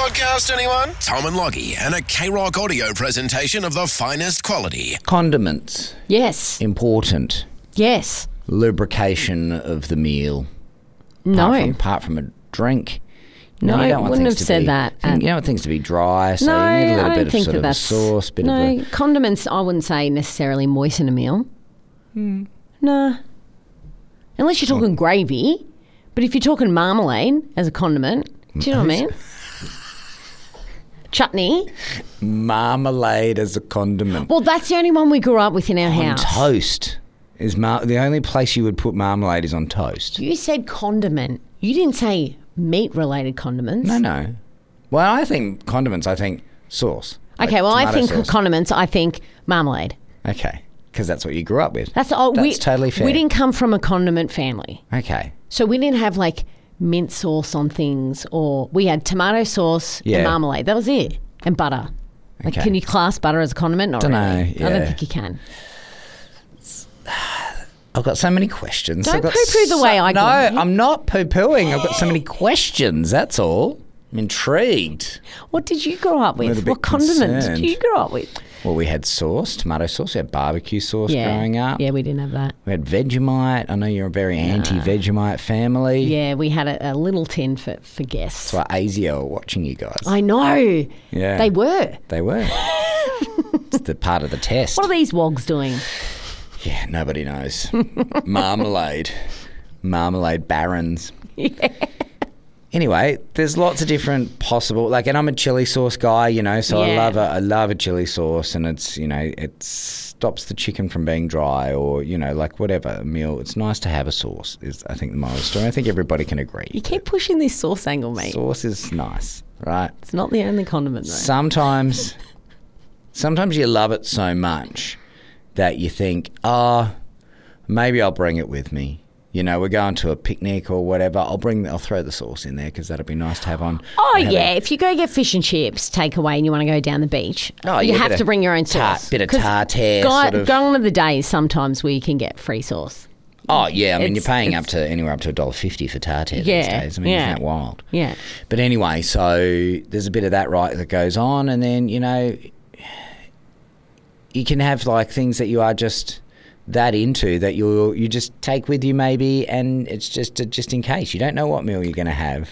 podcast, anyone? Tom and Loggy and a K-Rock audio presentation of the finest quality. Condiments. Yes. Important. Yes. Lubrication of the meal. No. Apart from a drink. No, you I don't want wouldn't things have to said be- that. You don't want things to be dry, so No, you need a little I bit don't of think sort that of a that's... sauce, bit no, of a... condiments I wouldn't say necessarily moisten a meal. Nah. Unless you're talking gravy. But if you're talking marmalade as a condiment, do you know what I mean? Chutney. Marmalade as a condiment. Well, that's the only one we grew up with in our On house. toast. The only place you would put marmalade is on toast. You said condiment. You didn't say meat-related condiments. No. Well, I think condiments, I think sauce. Okay, well, I tomato think sauce. condiments, I think marmalade. Okay, because that's what you grew up with. That's totally fair. We didn't come from a condiment family. Okay. So we didn't have like mint sauce on things, or we had tomato sauce Yeah. and marmalade. That was it. And butter. Like, Okay. can you class butter as a condiment? Not Dunno, really. I yeah. don't think you can. I've got so many questions. Don't I've got poo-poo the way I No, got here. I'm not poo-pooing. I've got so many questions, that's all. I'm intrigued. What did you grow up little with? bit What condiments concerned. did you grow up with? Well, we had sauce, tomato sauce. We had barbecue sauce Yeah. growing up. Yeah, we didn't have that. We had Vegemite. I know you're a very anti-Vegemite family. Yeah, we had a little tin for guests. So ASIO are watching you guys. I know. Yeah. They were. They were. It's the part of the test. What are these wogs doing? Yeah, nobody knows. Marmalade barons. Yeah. Anyway, there's lots of different possible, and I'm a chili sauce guy, so Yeah. I love a chili sauce, and it's, it stops the chicken from being dry, or, whatever, a meal. It's nice to have a sauce, is, I think, the moral story. I think everybody can agree. You keep pushing this sauce angle, mate. Sauce is nice, right? It's not the only condiment, though. Sometimes you love it so much that you think, maybe I'll bring it with me. We're going to a picnic or whatever. I'll throw the sauce in there because that'll be nice to have on. Yeah, if you go get fish and chips takeaway and you want to go down the beach, Oh, you yeah, have bit to of bring your own sauce. bit of 'Cause tartare sort of. Gone are the days sometimes where you can get free sauce. Oh, yeah. I mean, you're It's- paying it's- anywhere up to $1.50 for tartare Yeah, these days. I mean, yeah. isn't that wild? Yeah. But anyway, so there's a bit of that that goes on. And then, you can have things that you are just that into that you just take with you maybe, and it's just in case. You don't know what meal you're going to have.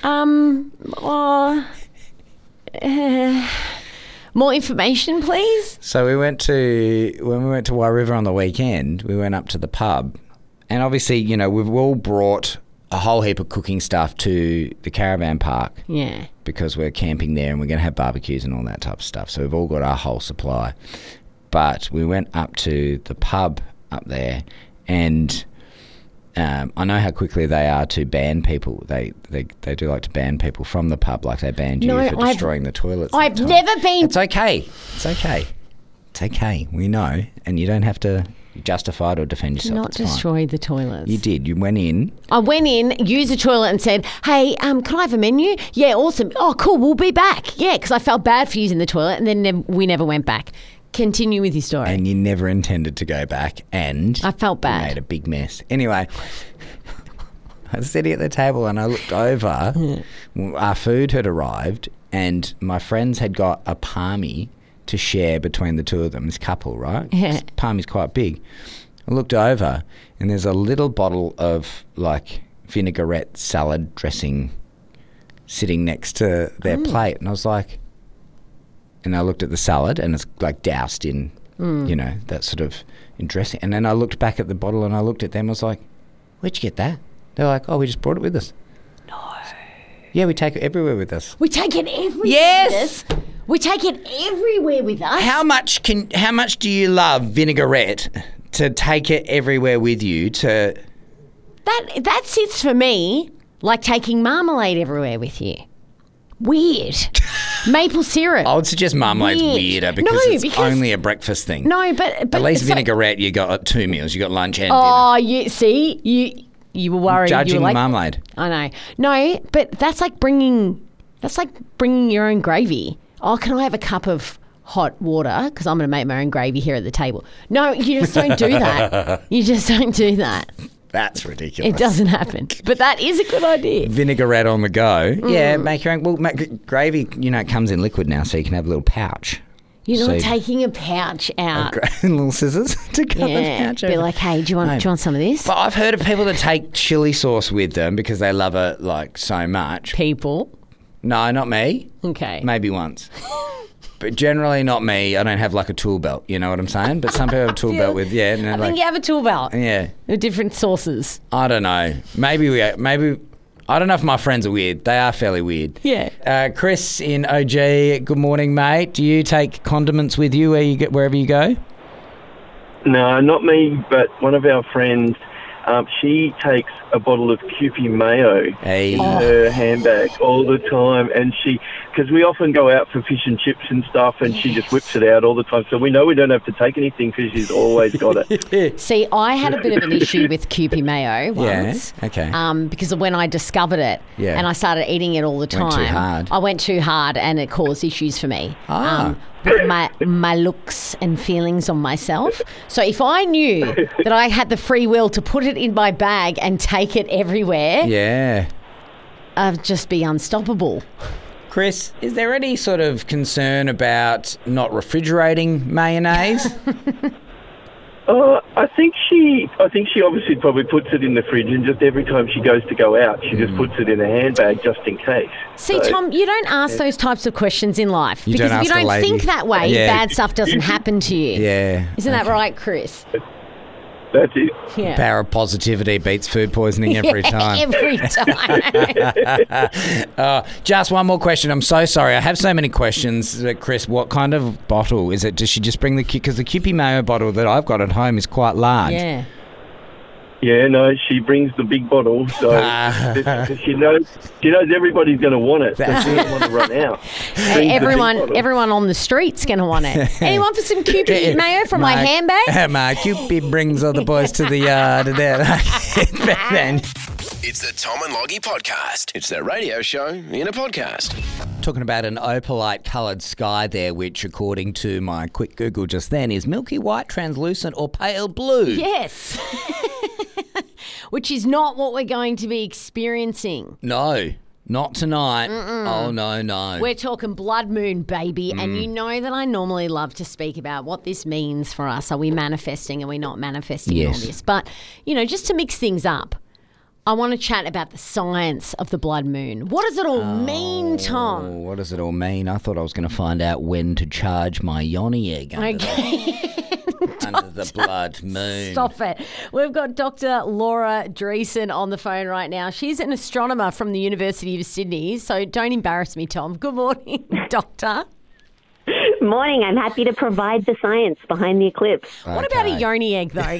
More information, please. So when we went to Wairiva on the weekend, we went up to the pub, and obviously, we've all brought a whole heap of cooking stuff to the caravan park. Yeah. Because we're camping there and we're going to have barbecues and all that type of stuff. So we've all got our whole supply. But we went up to the pub up there, and I know how quickly they are to ban people. They do like to ban people from the pub, like they banned you for destroying the toilets. I've never been... It's okay. It's okay. We know. And you don't have to justify it or defend yourself. Not It's fine. destroy the toilets. You did. You went in. I went in, used the toilet and said, hey, can I have a menu? Yeah, awesome. Oh, cool, we'll be back. Yeah, because I felt bad for using the toilet, and then we never went back. Continue with your story. And you never intended to go back, and I felt bad. You made a big mess. Anyway, I was sitting at the table and I looked over. Our food had arrived, and my friends had got a palmy to share between the two of them, this couple, right? Yeah. This palmy's quite big. I looked over, and there's a little bottle of vinaigrette salad dressing sitting next to their plate, and I was like... And I looked at the salad, and it's doused in, that sort of in dressing. And then I looked back at the bottle, and I looked at them. I was like, "Where'd you get that?" They're like, "Oh, we just brought it with us." No. Yeah, we take it everywhere with us. We take it everywhere Yes! with us. We take it everywhere with us. How much do you love vinaigrette to take it everywhere with you? That sits for me like taking marmalade everywhere with you. Weird. Maple syrup. I would suggest marmalade's weirder because it's only a breakfast thing. No, but at least it's like- vinaigrette, you got 2 meals. You got lunch and dinner. Oh, you were worried. Judging you were the like, marmalade. I know. No, but that's like bringing your own gravy. Oh, can I have a cup of hot water? Because I'm going to make my own gravy here at the table. No, you just don't do that. You just don't do that. That's ridiculous. It doesn't happen. But that is a good idea. Vinaigrette on the go. Yeah, make your own. Well, gravy, it comes in liquid now, so you can have a little pouch. You're not So- taking a pouch out. Little scissors to cut the Yeah, pouch be open. like, hey, do you want some of this? But I've heard of people that take chili sauce with them because they love it like so much. People. No, not me. Okay. Maybe once. But generally not me. I don't have like a tool belt, you know what I'm saying? But some people have a tool belt with, and they're I like, think you have a tool belt. yeah, With different sauces. I don't know. Maybe, I don't know if my friends are weird. They are fairly weird. Yeah. Chris in OG, good morning, mate. Do you take condiments with you wherever you go? No, not me, but one of our friends, she takes a bottle of Kewpie mayo Hey. in her handbag all the time, and because we often go out for fish and chips and stuff, and she just whips it out all the time, so we know we don't have to take anything because she's always got it. See, I had a bit of an issue with Kewpie mayo once. Yeah, okay. Because of when I discovered it Yeah. and I started eating it all the time. Went too hard. I went too hard and it caused issues for me. Ah. With my looks and feelings on myself. So if I knew that I had the free will to put it in my bag and take it everywhere, Yeah. I'd just be unstoppable. Chris, is there any sort of concern about not refrigerating mayonnaise? I think she obviously probably puts it in the fridge, and just every time she goes to go out, she just puts it in a handbag just in case. See, So- Tom, you don't ask those types of questions in life. You because don't if you ask a don't lady. think that way, Yeah. bad stuff doesn't happen to you. Yeah. Isn't that right, Chris? That's it. Yeah. Power of positivity beats food poisoning every time. Every time. Just one more question. I'm so sorry. I have so many questions. Chris, what kind of bottle is it? Does she just bring because the Kewpie mayo bottle that I've got at home is quite large. Yeah. Yeah, no, she brings the big bottle, so she knows everybody's going to want it, so she doesn't want to run out. Brings the big bottle. Everyone on the street's going to want it. Anyone for some Kewpie mayo from my handbag? My Kewpie brings all the boys to the yard. Then It's the Tom and Loggy Podcast. It's their radio show in a podcast. talking about an opalite coloured sky there, which according to my quick Google just then is milky white, translucent or pale blue. Yes. Which is not what we're going to be experiencing. No, not tonight. Oh, no. We're talking blood moon, baby. And you know that I normally love to speak about what this means for us. Are we manifesting? Are we not manifesting all Yes. this? But, just to mix things up, I want to chat about the science of the blood moon. What does it all mean, Tom? Oh, what does it all mean? I thought I was going to find out when to charge my yoni egg under, under the blood moon. Stop it. We've got Dr. Laura Dreesen on the phone right now. She's an astronomer from the University of Sydney, so don't embarrass me, Tom. Good morning, Doctor. Morning. I'm happy to provide the science behind the eclipse. What about a yoni egg, though?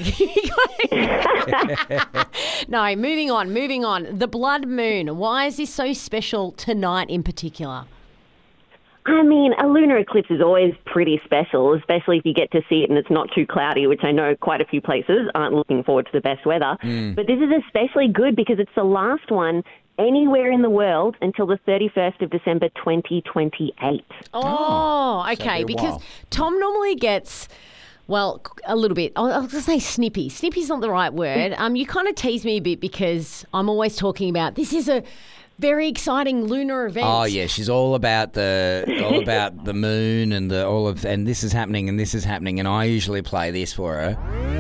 No, moving on. The blood moon. Why is this so special tonight in particular? I mean, a lunar eclipse is always pretty special, especially if you get to see it and it's not too cloudy, which I know quite a few places aren't looking forward to the best weather. But this is especially good because it's the last one anywhere in the world until the 31st of December 2028. Oh, okay. be a Because while. Tom normally gets, well, a little bit. I'll just say snippy. Snippy's not the right word. You kind of tease me a bit because I'm always talking about this is a very exciting lunar event. Oh yeah, she's all about the moon and and this is happening and this is happening, and I usually play this for her.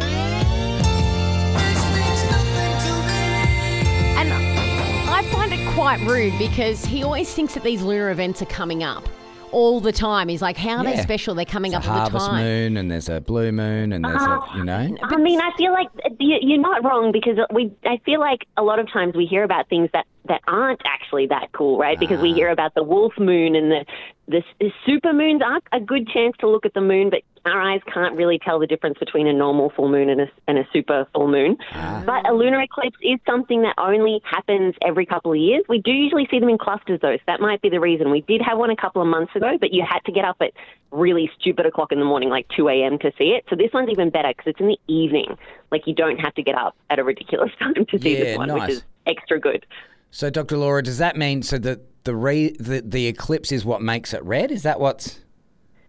And I find it quite rude because he always thinks that these lunar events are coming up all the time. He's like, how are they Yeah. special? They're coming There's up a all the harvest time. moon and there's a blue moon and there's a I mean, I feel like you're not wrong because I feel like a lot of times we hear about things that aren't actually that cool, right? Because we hear about the wolf moon and the super moons are a good chance to look at the moon, but our eyes can't really tell the difference between a normal full moon and a super full moon. But a lunar eclipse is something that only happens every couple of years. We do usually see them in clusters, though, so that might be the reason. We did have one a couple of months ago, but you had to get up at really stupid o'clock in the morning, like 2 a.m. to see it. So this one's even better because it's in the evening. Like, you don't have to get up at a ridiculous time to see this one, nice. which is extra good. So, Dr. Laura, does that mean the eclipse is what makes it red? Is that what's...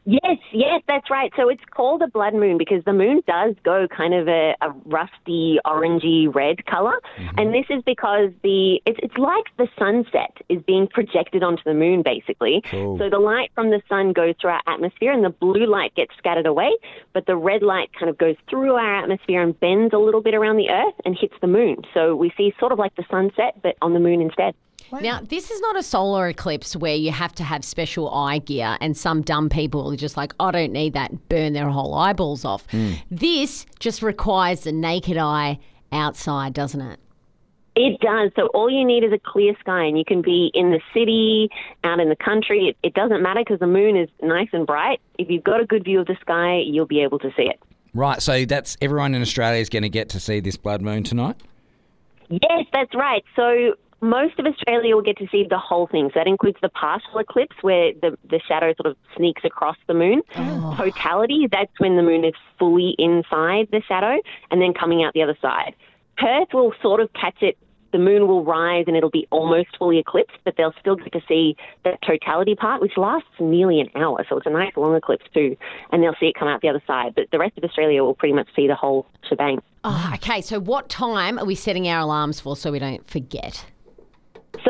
Yes, that's right. So it's called a blood moon because the moon does go kind of a rusty, orangey red color. Mm-hmm. And this is because it's like the sunset is being projected onto the moon, basically. Cool. So the light from the sun goes through our atmosphere and the blue light gets scattered away, but the red light kind of goes through our atmosphere and bends a little bit around the Earth and hits the moon. So we see sort of like the sunset, but on the moon instead. Wow. Now, this is not a solar eclipse where you have to have special eye gear and some dumb people are just like, I don't need that, and burn their whole eyeballs off. This just requires the naked eye outside, doesn't it? It does. So all you need is a clear sky, and you can be in the city, out in the country. It doesn't matter because the moon is nice and bright. If you've got a good view of the sky, you'll be able to see it. Right, so that's everyone in Australia is going to get to see this blood moon tonight? Yes, that's right. So most of Australia will get to see the whole thing. So that includes the partial eclipse where the shadow sort of sneaks across the moon. Oh. Totality, that's when the moon is fully inside the shadow and then coming out the other side. Perth will sort of catch it. The moon will rise and it'll be almost fully eclipsed, but they'll still get to see that totality part, which lasts nearly an hour. So it's a nice long eclipse too, and they'll see it come out the other side. But the rest of Australia will pretty much see the whole shebang. Oh, okay, so what time are we setting our alarms for so we don't forget? So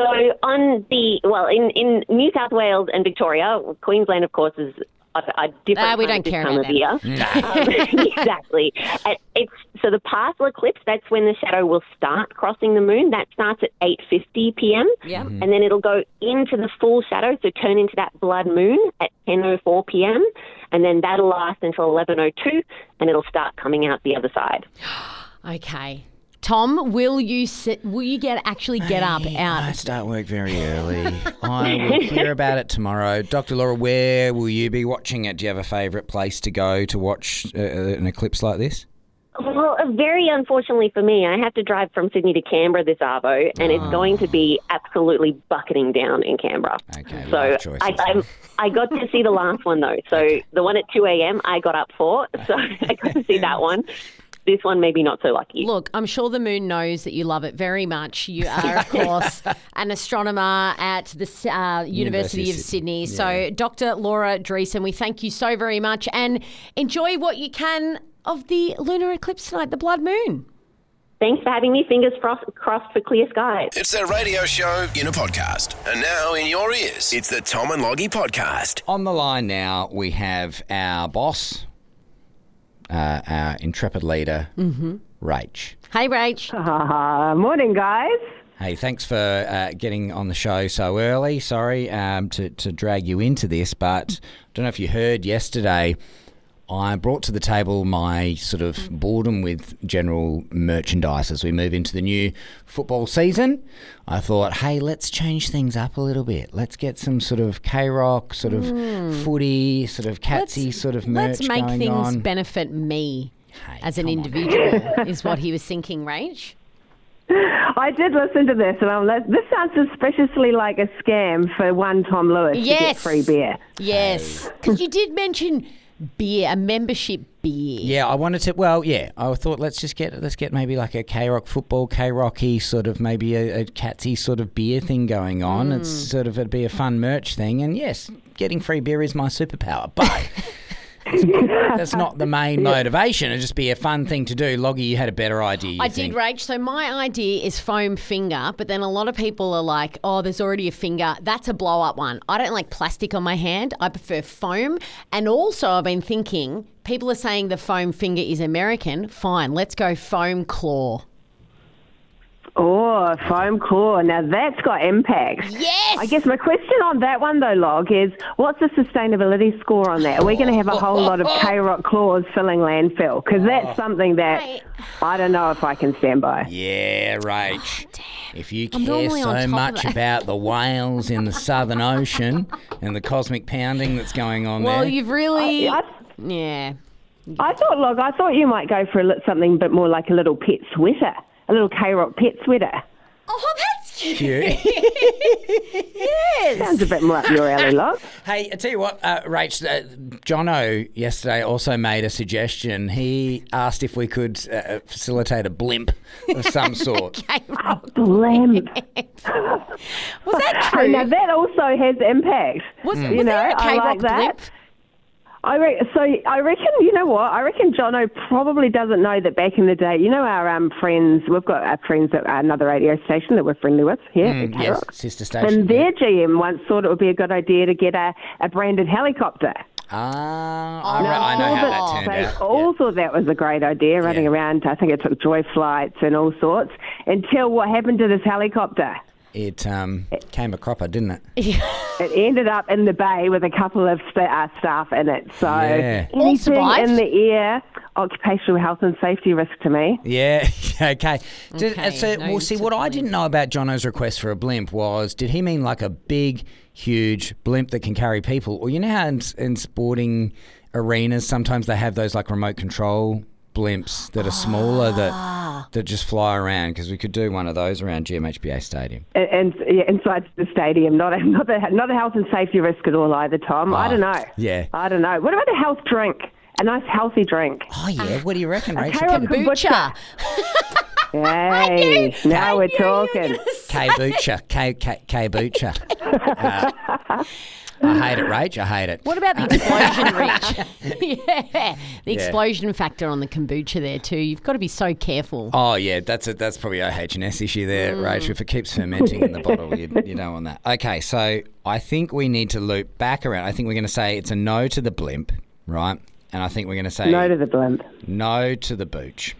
in New South Wales and Victoria, Queensland, of course, is a different we don't care time about of year. Exactly. So the partial eclipse, that's when the shadow will start crossing the moon. That starts at 8:50 p.m. Yeah. And then it'll go into the full shadow, so turn into that blood moon at 10:04 p.m. And then that'll last until 11:02, and it'll start coming out the other side. Okay. Tom, will you actually get up out? I start work very early. I will hear about it tomorrow. Dr. Laura, where will you be watching it? Do you have a favourite place to go to watch an eclipse like this? Well, very unfortunately for me, I have to drive from Sydney to Canberra this arvo, and it's going to be absolutely bucketing down in Canberra. Okay, so life choices. I got to see the last one, though. So the one at 2 a.m. I got up for, so I got to see that one. This one maybe not so lucky. Look, I'm sure the moon knows that you love it very much. You are, of course, an astronomer at the University of Sydney. Yeah. So, Dr. Laura Dreesen, we thank you so very much and enjoy what you can of the lunar eclipse tonight, the blood moon. Thanks for having me. Fingers crossed for clear skies. It's a radio show in a podcast. And now in your ears, it's the Tom and Loggy podcast. On the line now, we have our boss, our intrepid leader, Rach. Hey, Rach. Morning, guys. Hey, thanks for getting on the show so early. Sorry to drag you into this, but I don't know if you heard yesterday, I brought to the table my sort of boredom with general merchandise as we move into the new football season. I thought, hey, let's change things up a little bit. Let's get some sort of K-Rock, sort of footy, sort of catsy sort of merch Let's make going things on. benefit me as an come on. individual, is what he was thinking, Rach. I did listen to this, and this sounds suspiciously like a scam for one Tom Lewis to get free beer. Yes, because you did mention beer, a membership beer. Yeah, I wanted to. Well, yeah, I thought let's get maybe like a K-Rock football, K-Rocky sort of maybe a catsy sort of beer thing going on. It's sort of it'd be a fun merch thing, and yes, getting free beer is my superpower, but. That's not the main motivation. It'd just be a fun thing to do. Loggy, you had a better idea. I did, Rach. So my idea is foam finger, but then a lot of people are like, oh, there's already a finger. That's a blow-up one. I don't like plastic on my hand. I prefer foam. And also I've been thinking, people are saying the foam finger is American. Fine, let's go foam claw. Oh, foam claw. Now that's got impact. Yes! I guess my question on that one, though, Log, is what's the sustainability score on that? Are we going to have a whole lot of K-Rock claws filling landfill? Because that's something that I don't know if I can stand by. Yeah, Rach. If you care normally on so top much of that. about the whales in the Southern Ocean and the cosmic pounding that's going on Well, there. you've really... I yeah. thought you might go for something a bit more like a little pet sweater. A little K-Rock pet sweater. Oh, that's Cute. yes. Sounds a bit more up your alley, Log. Hey, I tell you what, Rach, Jono yesterday also made a suggestion. He asked if we could facilitate a blimp of some sort. Blimp. Was that true? Now that also has impact. Was there a I K-Rock like that. blimp? I reckon, you know what? I reckon Jono probably doesn't know that back in the day, you know, our friends, we've got our friends at another radio station that we're friendly with here at Yes, K-Rock. sister station. And their GM once thought it would be a good idea to get a branded helicopter. I know how that turned They out. all thought that was a great idea, running around. I think it took joy flights and all sorts, until what happened to this helicopter. It came a cropper, didn't it? It ended up in the bay with a couple of staff in it. So Yeah. All anything survived? in the air, occupational health and safety risk to me. Yeah, okay. Okay, no See, to what I blimp. didn't know about Jono's request for a blimp was, did he mean like a big, huge blimp that can carry people? Or you know how in sporting arenas, sometimes they have those like remote control blimps that are smaller that just fly around, because we could do one of those around GMHBA Stadium. And inside the stadium, not a health and safety risk at all either, Tom. I don't know. Yeah. I don't know. What about a health drink? A nice healthy drink. Oh, yeah. What do you reckon, Rachel? K-Rock Kombucha. Hey, now we're talking. K-Butcher. K-Butcher. I hate it, Rach. I hate it. What about the explosion, Rich? Yeah, the explosion factor on the kombucha there too. You've got to be so careful. Oh, yeah, that's probably a H&S issue there, Rach. If it keeps fermenting in the bottle, you don't want that. Okay, so I think we need to loop back around. I think we're going to say it's a no to the blimp, right? And I think we're going to say No to the blimp. no to the booch.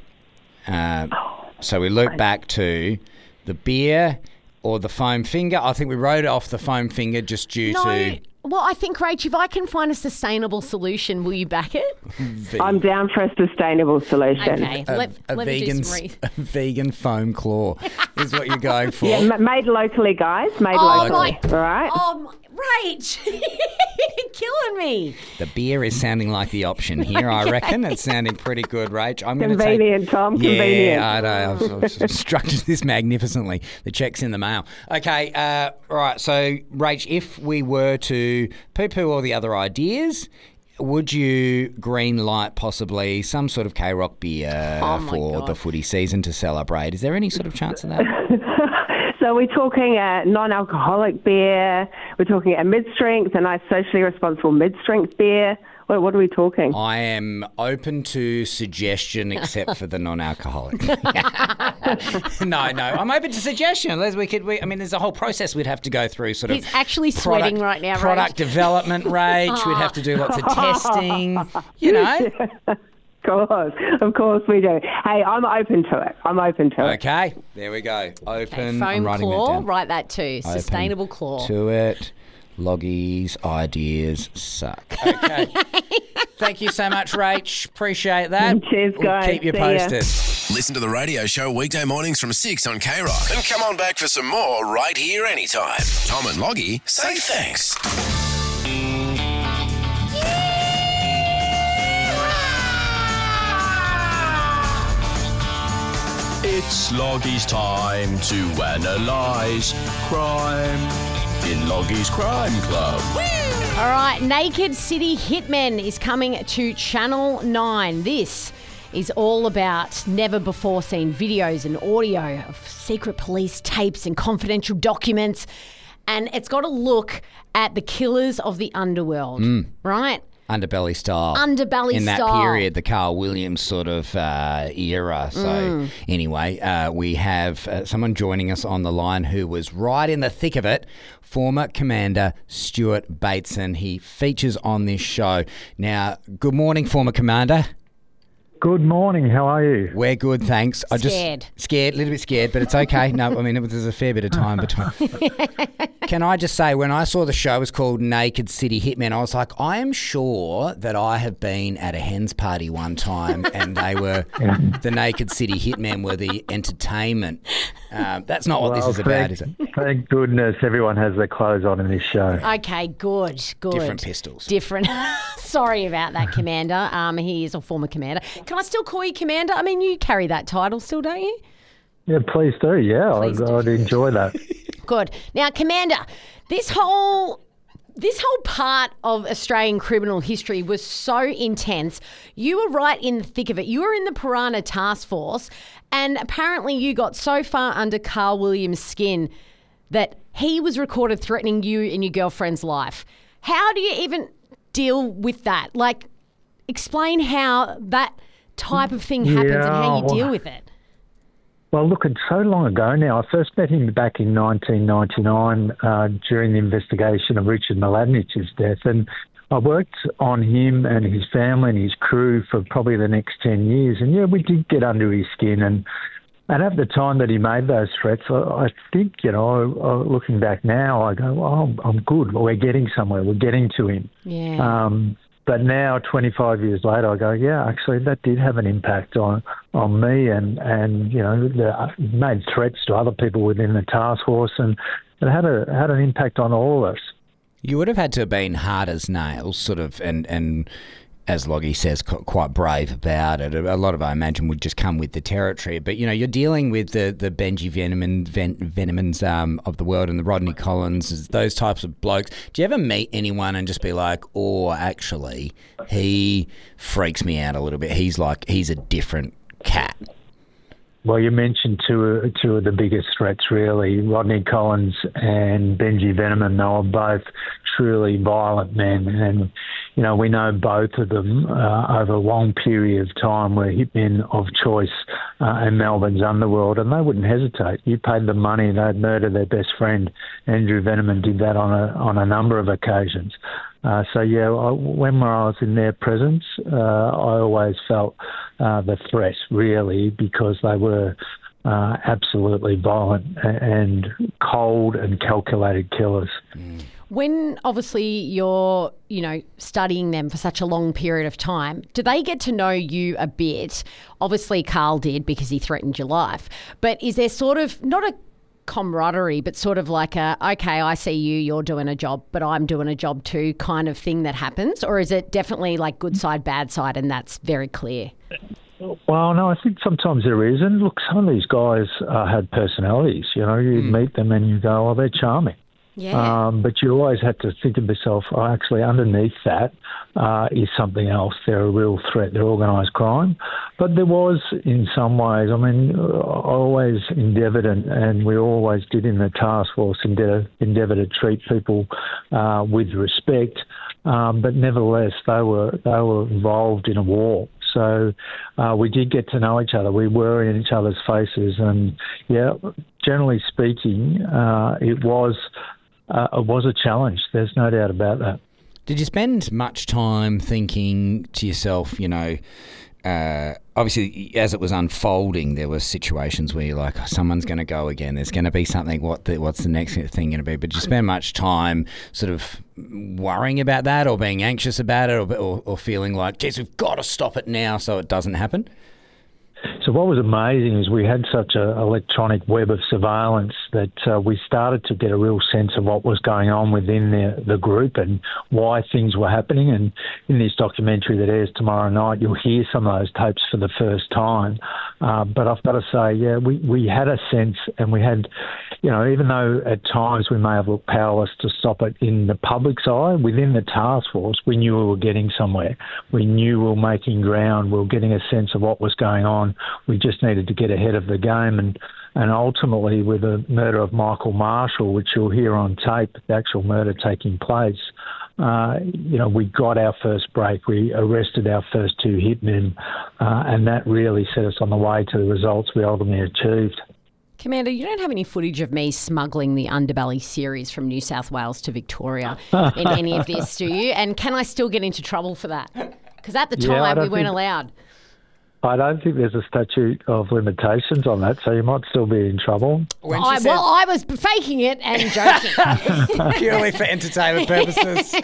So we loop back to the beer or the foam finger. I think we wrote off the foam finger just due to... Well, I think, Rach, if I can find a sustainable solution, will you back it? I'm down for a sustainable solution. Okay, a let me do vegan, some a vegan foam claw is what you're going for. Yeah, made locally, guys. Made locally. All right. Oh, Rach, you're killing me. The beer is sounding like the option here, I reckon. It's sounding pretty good, Rach. I'm going to Convenient, Tom. Convenient. Yeah, I know. I've structured this magnificently. The check's in the mail. Okay, right. So, Rach, if we were to poo-poo all the other ideas, would you green light possibly some sort of K-Rock beer for the footy season to celebrate? Is there any sort of chance of that? So we're talking a non-alcoholic beer. We're talking a mid-strength, a nice socially responsible mid-strength beer. What are we talking? I am open to suggestion, except for the non-alcoholic. No, I'm open to suggestion. I mean, there's a whole process we'd have to go through. Sort of. He's actually sweating right now, Product development, Rach. We'd have to do lots of testing. You know. Of course we do. Hey, I'm open to it. Okay, there we go. Open. Foam I'm writing claw, that down. write that too. Open Sustainable claw. To it. Loggie's ideas suck. Okay. Thank you so much, Rach. Appreciate that. Cheers, guys. We'll keep you See ya. posted. Listen to the radio show weekday mornings from 6 on K-Rock. And come on back for some more right here anytime. Tom and Loggie say thanks. It's Loggie's time to analyse crime in Loggie's Crime Club. All right, Naked City Hitmen is coming to Channel 9. This is all about never-before-seen videos and audio of secret police tapes and confidential documents. And it's got a look at the killers of the underworld, right? Underbelly style. Underbelly in style. that period, the Carl Williams sort of era. So anyway, we have someone joining us on the line who was right in the thick of it, former Commander Stuart Bateson. He features on this show. Now, good morning, former Commander. Good morning. How are you? We're good, thanks. Scared. A little bit scared, but it's okay. No, I mean, there's a fair bit of time between. Can I just say, when I saw the show was called Naked City Hitmen, I was like, I am sure that I have been at a hens party one time and they were, the Naked City Hitmen were the entertainment. That's not what this is about, is it? Thank goodness everyone has their clothes on in this show. Okay, good. Different pistols. Different. Sorry about that, Commander. He is a former Commander. Can I still call you Commander? I mean, you carry that title still, don't you? Yeah, please do. Yeah, Please do. I'd enjoy that. Good. Now, Commander, this whole part of Australian criminal history was so intense. You were right in the thick of it. You were in the Piranha Task Force, and apparently you got so far under Carl Williams' skin that he was recorded threatening you and your girlfriend's life. How do you even deal with that? Like, explain how that type of thing happens and how you deal with it. Well, look, it's so long ago now. I first met him back in 1999 during the investigation of Richard Mladenich's death, and I worked on him and his family and his crew for probably the next 10 years. And, yeah, we did get under his skin. And at the time that he made those threats, I think, looking back now, I go, oh, I'm good. We're getting somewhere. We're getting to him. Yeah. But now, 25 years later, I go, yeah, actually, that did have an impact on me, and it made threats to other people within the task force, and it had an impact on all of us. You would have had to have been hard as nails, sort of, and as Loggie says, quite brave about it. A lot of, I imagine, would just come with the territory. But, you're dealing with the Benji Venemans of the world and the Rodney Collins, those types of blokes. Do you ever meet anyone and just be like, oh, actually, he freaks me out a little bit. He's a different cat. Well, you mentioned two of the biggest threats, really, Rodney Collins and Benji Veneman. They were both truly violent men, and we know both of them over a long period of time were hitmen of choice in Melbourne's underworld, and they wouldn't hesitate. You paid them money, they'd murder their best friend. Andrew Veneman did that on a number of occasions. When I was in their presence, I always felt the threat, really, because they were absolutely violent and cold and calculated killers. When obviously you're, studying them for such a long period of time, do they get to know you a bit? Obviously Carl did because he threatened your life. But is there sort of, not a camaraderie, but sort of like okay, I see you, you're doing a job, but I'm doing a job too kind of thing that happens? Or is it definitely like good side, bad side, and that's very clear? Well, no, I think sometimes there is. And look, some of these guys had personalities. You meet them and you go, oh, they're charming. Yeah. But you always have to think of yourself, actually, underneath that is something else. They're a real threat. They're organised crime. But there was, in some ways, I always endeavoured, and we always did in the task force, endeavour to treat people with respect. But nevertheless, they were involved in a war. So we did get to know each other. We were in each other's faces. And, generally speaking, it was a challenge. There's no doubt about that. Did you spend much time thinking to yourself, obviously as it was unfolding, there were situations where you're like, oh, someone's going to go again. There's going to be something. What's the next thing going to be? But did you spend much time sort of worrying about that or being anxious about it or feeling like, geez, we've got to stop it now so it doesn't happen? So what was amazing is we had such an electronic web of surveillance that we started to get a real sense of what was going on within the group and why things were happening. And in this documentary that airs tomorrow night, you'll hear some of those tapes for the first time. But I've got to say, we had a sense, and we had, even though at times we may have looked powerless to stop it in the public's eye, within the task force, we knew we were getting somewhere. We knew we were making ground. We were getting a sense of what was going on. We just needed to get ahead of the game, and ultimately with the murder of Michael Marshall, which you'll hear on tape, the actual murder taking place, we got our first break. We arrested our first two hitmen, and that really set us on the way to the results we ultimately achieved. Commander, you don't have any footage of me smuggling the Underbelly series from New South Wales to Victoria in any of this, do you? And can I still get into trouble for that? Because at the time we weren't allowed. I don't think there's a statute of limitations on that, so you might still be in trouble. I was faking it and joking. Purely for entertainment purposes.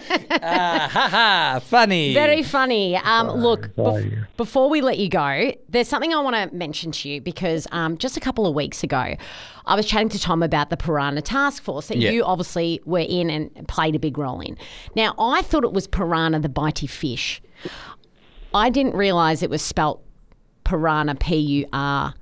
Funny. Very funny. Look, before we let you go, there's something I want to mention to you because just a couple of weeks ago, I was chatting to Tom about the Piranha Task Force that you obviously were in and played a big role in. Now, I thought it was piranha, the bitey fish. I didn't realise it was spelt piranha, P-U-R-A-N-A.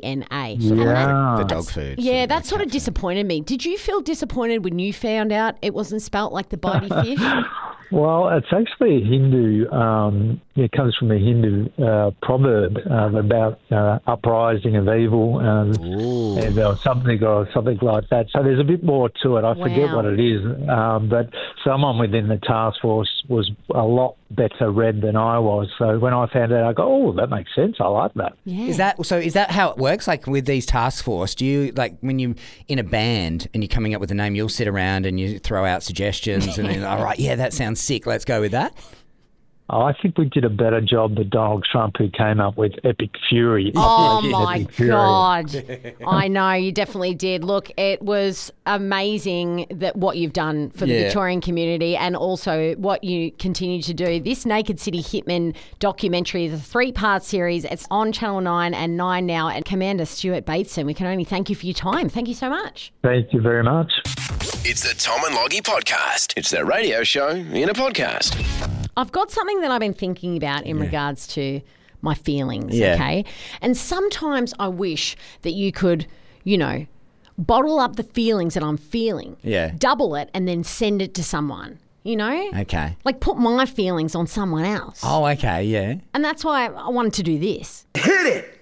The dog food. Yeah, that sort of disappointed me. Did you feel disappointed when you found out it wasn't spelt like the bitey fish? Well, it's actually a Hindu. It comes from a Hindu proverb about uprising of evil and something like that. So there's a bit more to it. I forget what it is, but someone within the task force was a lot better read than I was. So when I found out, I go, "Oh, that makes sense. I like that." Yeah. Is that how it works? Like with these task force, do you like when you in a band and you're coming up with a name, you'll sit around and you throw out suggestions and then, all right, yeah, that sounds sick. Let's go with that. I think we did a better job than Donald Trump, who came up with Epic Fury. Oh, my God. I know, you definitely did. Look, it was amazing that what you've done for the Victorian community and also what you continue to do. This Naked City Hitmen documentary is a 3-part series. It's on Channel 9 and 9 now. And Commander Stuart Bateson, we can only thank you for your time. Thank you so much. Thank you very much. It's the Tom and Loggy podcast. It's their radio show in a podcast. I've got something that I've been thinking about in regards to my feelings, Yeah. okay? And sometimes I wish that you could, bottle up the feelings that I'm feeling, double it, and then send it to someone, Okay. Like put my feelings on someone else. Oh, okay, yeah. And that's why I wanted to do this. Hit it!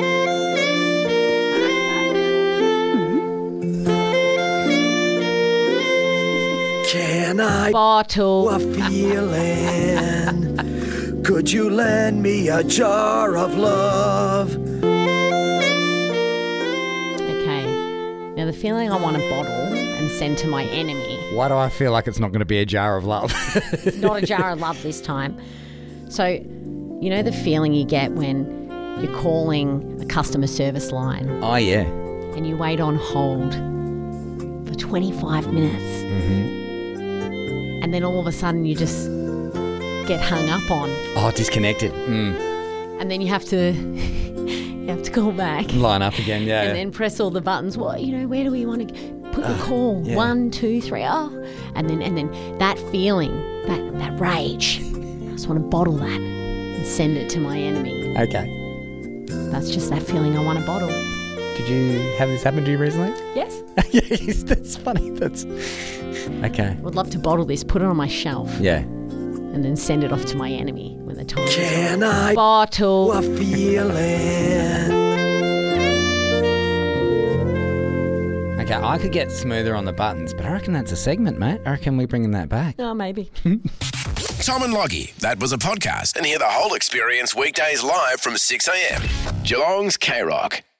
Can I Bottle. a feeling? Could you lend me a jar of love? Okay. Now the feeling I want to bottle and send to my enemy. Why do I feel like it's not going to be a jar of love? It's not a jar of love this time. So, you know the feeling you get when you're calling a customer service line Oh, yeah. and you wait on hold for 25 minutes. Mm-hmm. And then all of a sudden you just get hung up on. Oh, disconnected. And then you have to call back. Line up again, yeah. And then press all the buttons. Well, where do we want to put the call? yeah. 1, 2, 3. Oh. And then that feeling, that rage, I just want to bottle that and send it to my enemy. Okay. That's just that feeling I want to bottle. Did you have this happen to you recently? Yes. Yes, that's funny. That's okay. Would love to bottle this, put it on my shelf, Yeah. and then send it off to my enemy when the time is right. Can I Bottle. a feeling? Okay, I could get smoother on the buttons, but I reckon that's a segment, mate. I reckon we're bringing that back. Oh, maybe. Tom and Loggy, that was a podcast. And hear the whole experience weekdays live from 6 a.m. Geelong's K-Rock.